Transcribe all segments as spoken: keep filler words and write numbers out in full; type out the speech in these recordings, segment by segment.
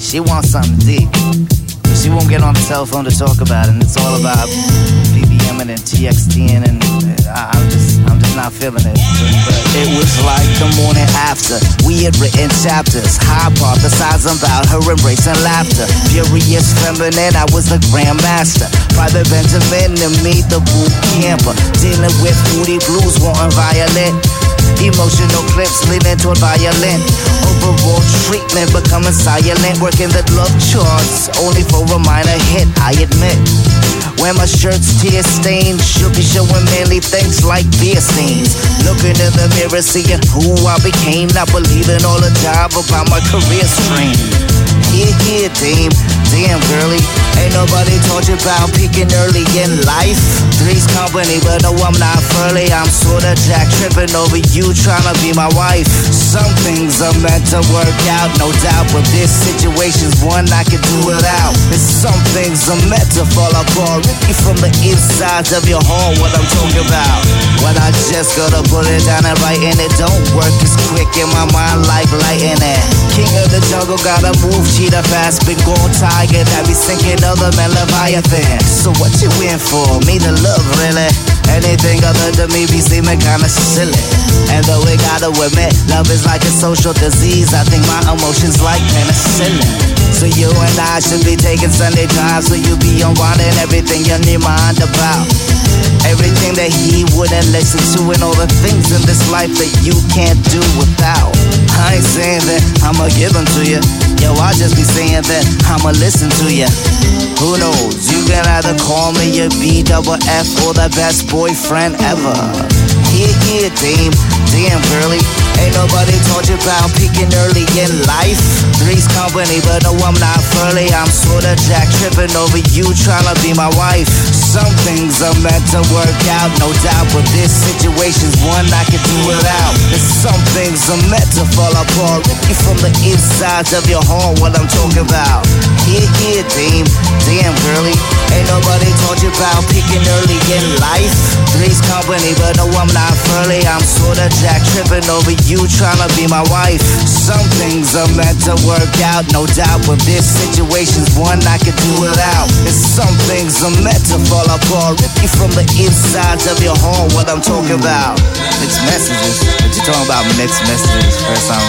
She wants something deep, but she won't get on the telephone to talk about it. And it's all about B B M and T X T and I, I'm just, I'm just not feeling it. But it was like the morning after we had written chapters, hypothesizing about her embracing laughter. Furious feminine, I was the grandmaster. Private Benjamin and me, the boot camper, dealing with moody blues, wanting violent. Emotional clips leaning toward violent. Overall treatment becoming silent. Working the love charts only for a minor hit, I admit. When my shirt's tear stained, she'll be showing manly things like beer stains. Looking in the mirror, seeing who I became, not believing all the jive about my career strain. Here, here, dame, damn girly, ain't nobody taught you about peaking early in life. Three's company, but no, I'm not furly. I'm sorta jack tripping over you trying to be my wife. Some things are meant to work out, no doubt, but this situation's one I could do without. And some things are meant to fall apart. Rip you from the insides of your heart, what I'm talking about. When I just gotta put it down and write, and it don't work as quick in my mind like lightning. King of the jungle, gotta move cheetah fast. Been gone tiger that be sinking other men Leviathan. So what you in for? Me to love, really? Anything other than me be seeming kinda silly. And though we gotta admit, love is like a social disease, I think my emotions like penicillin. So you and I should be taking Sunday drives, so you be unwinding everything in your mind about. Everything that he wouldn't listen to, and all the things in this life that you can't do without. I ain't saying that I'ma give them to you, yo, I just be saying that I'ma listen to you. Who knows, you can either call me your B double F or the best boyfriend ever. Here, here, dame, damn girly, ain't nobody taught you about peaking early in life. Three's company, but no, I'm not furly. I'm sorta jack tripping over you trying to be my wife. Some things are meant to work out, no doubt, but this situation's one I could do without. And some things are meant to fall apart. Rip you from the insides of your heart, what I'm talking about. Here, here, dame, damn girly, ain't nobody taught you about peaking early in life. Three's company, but no, I'm not furly. I'm sorta jack tripping over you trying to be my wife. Some things are meant to work out, no doubt, but this situation's one I could do without. And some things are meant to fall apart. Rip you from the insides of your heart, what I'm talking about. Mixed messages, what you talking about? Mixed messages, first time.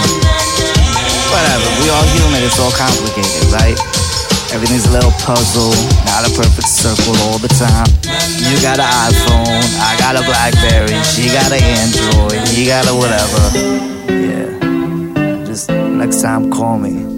Whatever, we all human, it's all complicated, right? Everything's a little puzzle, not a perfect circle all the time. You got an iPhone, I got a Blackberry, she got an Android, he got a whatever. Yeah, just next time call me.